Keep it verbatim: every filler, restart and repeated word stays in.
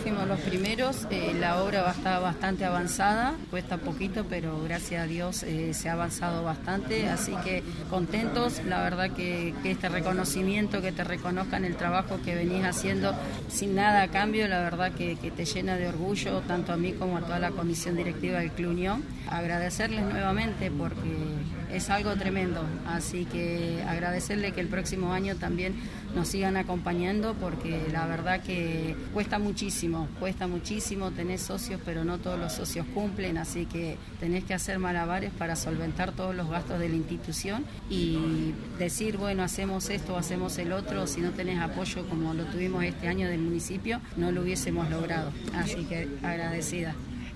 fuimos los primeros, eh, la obra va a estar bastante avanzada, cuesta poquito, pero gracias a Dios eh, se ha avanzado bastante, así que contentos, la verdad que, que este reconocimiento, que te reconozcan el trabajo que venís haciendo sin nada a cambio, la verdad que, que te llena de orgullo, tanto a mí como a toda la comisión directiva del Club Unión. Agradecerles nuevamente porque es algo tremendo, así que agradecerle que el próximo año también nos sigan acompañando porque la verdad que cuesta muchísimo, cuesta muchísimo tener socios, pero no todos los socios cumplen, así que tenés que hacer malabares para solventar todos los gastos de la institución y decir, bueno, hacemos esto o hacemos el otro, si no tenés apoyo como lo tuvimos este año del municipio, no lo hubiésemos logrado, así que agradecida.